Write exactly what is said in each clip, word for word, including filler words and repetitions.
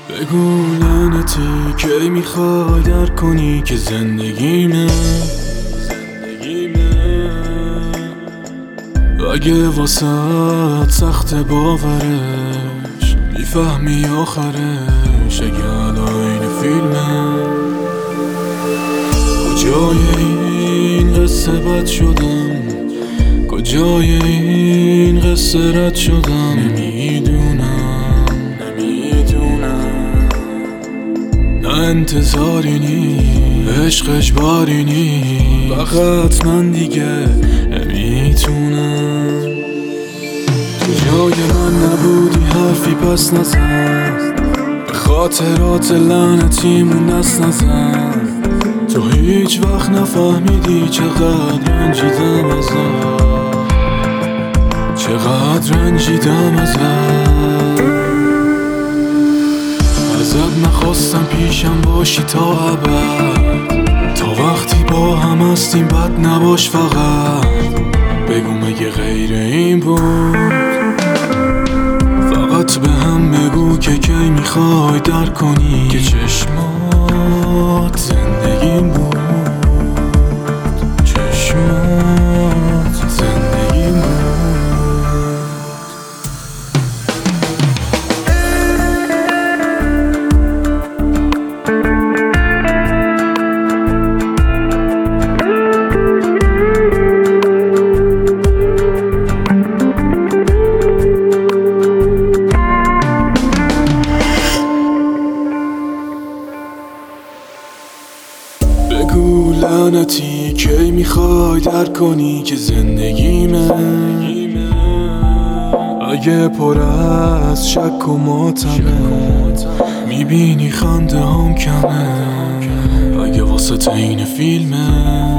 بگو لعنتی که میخوای درک کنی که زندگیمه اگه واسه سخت باورش میفهمی آخرش اگه الان این فیلمه کجای این قصه بد شدم کجای این قصه رد شدم نمیدونم نمیدونم نه انتظاری نی عشق اجباری نی فقط من دیگه نمیتونم تو جای من نبودی حرفی پس نزن به خاطرات لعنتیمون دست نزن تو هیچ وقت نفهمیدی چقدر رنجیدم ازت چقدر رنجیدم ازت ازت نخواستم پیشم باشی تا ابد تا وقتی با هم هستیم بد نباش فقط بگو مگه غیر این بود فقط به هم بگو که کی میخوای درک کنی که چشمات زندگیم بود چشمات زندگیم بود بگو لعنتی کی میخوای درک کنی که زندگیمه اگه پر از شک و ماتمه میبینی خنده هم کمه اگه واسه این فیلمه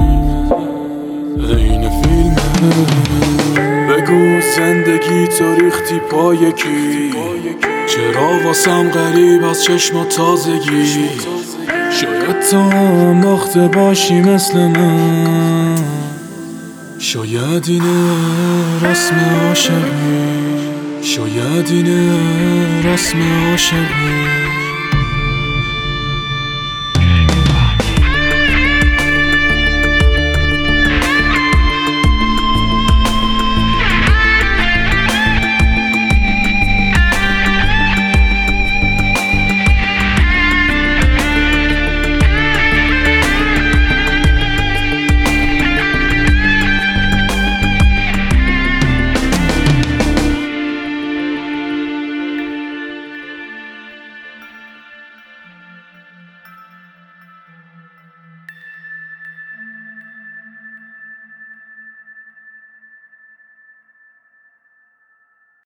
این فیلمه بگو زندگی تو ریختی پای کی چرا واسم غریب از چشم تازگی شاید تو هم باخته باشی مثل من شاید اینه رسم عاشقی شاید اینه رسم عاشقی